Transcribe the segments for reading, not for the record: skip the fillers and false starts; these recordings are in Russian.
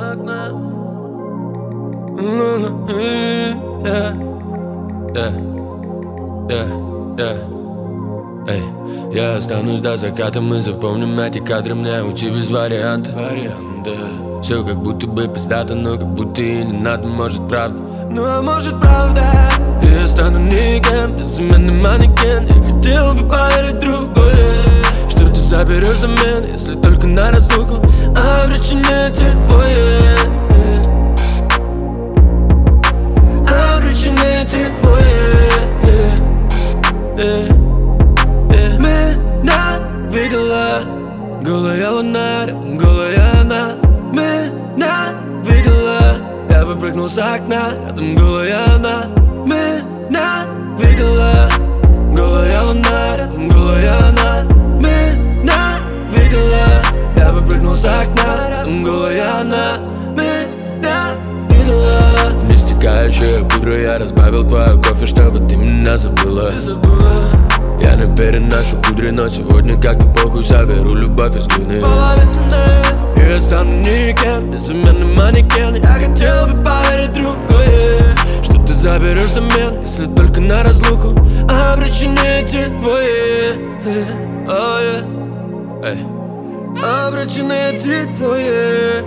окна. Эй, я останусь до заката, мы запомним эти кадры, мне уйти без варианта. Все как будто бы пиздато, но как будто и не надо, может правда. Ну а может правда. Я стану никем, безымянный манекен. Я хотел бы поверить в другое, что ты заберешь замен, если только на разлуку обречены те двое. Обречены те двое. Меня видела голая луна, рядом голая она. Меня видела, я бы прыгнул с окна, рядом голая она. Меня видела голая луна, рядом голая она. Меня видела, я бы прыгнул с окна, рядом голая она. Меня видела. В нестекающую пудру я разбавил твою кофе, чтобы ты меня забыла. Я намерен нашу пудре, но сегодня как-то похуй, соберу любовь из глины. Я стану никем, безымянный манекен. Я хотел бы поверить в другое, что ты заберешь замен, если только на разлуку обречены эти двое. Обречены эти двое.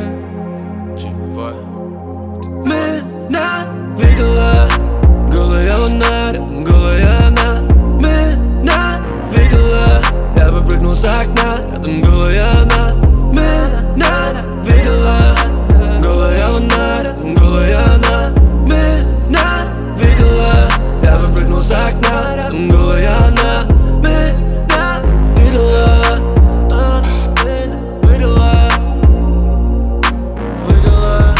Меня видела голая луна, рядом голая она. Меня видела, я бы прыгнул с окна, рядом голая она. Меня видела голая луна, рядом голая она. Меня видела, я бы прыгнул с окна, рядом голая она. Меня видела, видела, видела.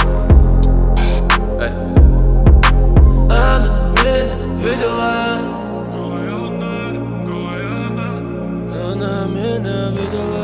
Она меня видела. Голая луна, голая она. Она меня видела.